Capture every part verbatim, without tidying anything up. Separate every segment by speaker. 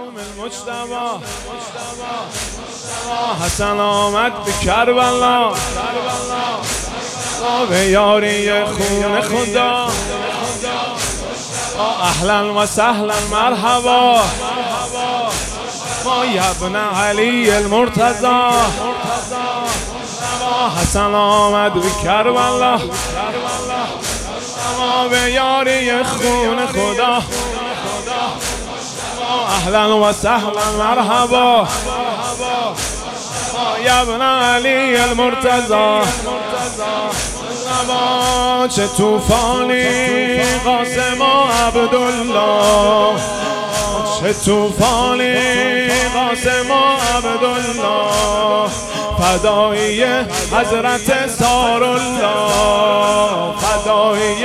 Speaker 1: یوم المجتبی حسن آمد به کربلا به یاری خون خدا اهلا و سهلا مرحبا ما ابن علی المرتضی حسن آمد به کربلا به یاری خون خدا اهلا و سهلا مرحبا یا ابن علی المرتضی چه توفانی قاسم و عبدالله چه توفانی قاسم و عبدالله فدایی حضرت سارالله فدایی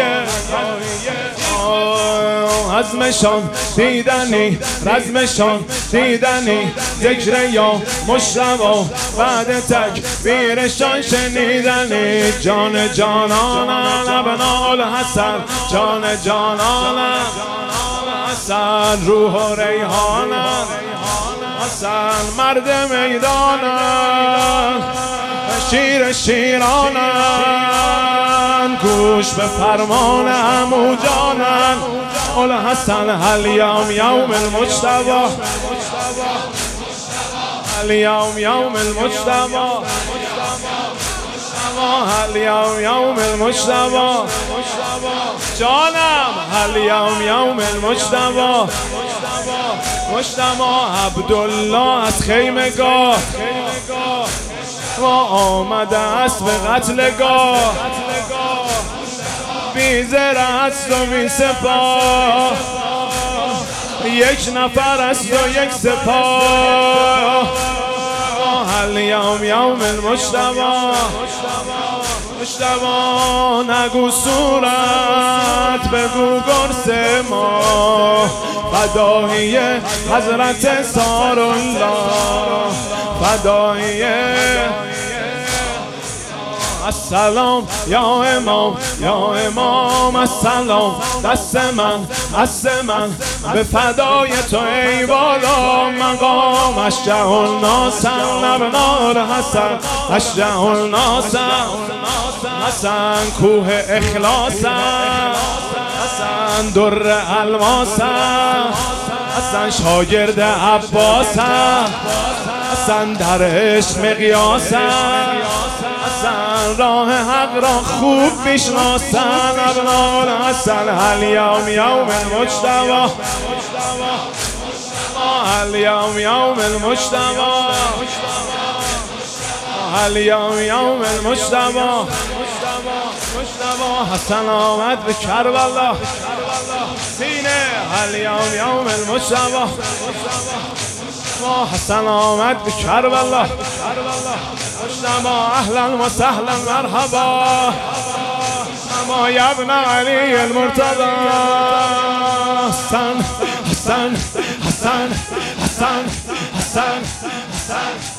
Speaker 1: عزمشان دیدنی رزمشان دیدنی ذکر یا مشتبی بعد تکبیرشان شنیدنی جان جانانم ابناء الحسن جان جانانم حسن روح و ریحانم حسن مرد میدانم شیر شیرانم گوش به فرمان عمو جانم الحسن اليوم یوم المجتبی اليوم یوم المجتبی اليوم یوم المجتبی جانم اليوم یوم المجتبی مجتبی عبدالله از خیمگاه و آمده است به قتلگاه بی زر است و بی سپاه یک نفر است و یک سپاه اليوم یوم المجتبی مجتبی نگو صورت بگو گرس ما فدایی حضرت سارالله فدایی السلام یا امام یا امام السلام دست من دست من به فدای تو ای بالا مقام اشجع الناس ابناء الحسن اشجع الناس حسن کوه اخلاص حسن در الماس حسن شاگرد عباس حسن در عشق مقیاس حسن راه حق را خوب میشناسن ابناء الحسن اليوم یوم المجتبی اليوم یوم المجتبی اليوم یوم المجتبی حسن آمد به کربلا سینه اليوم یوم المجتبی حسن آمد به کربلا مجتبی اهلا و سهلا مرحبا ما ابن علی المرتضی حسن حسن حسن حسن حسن حسن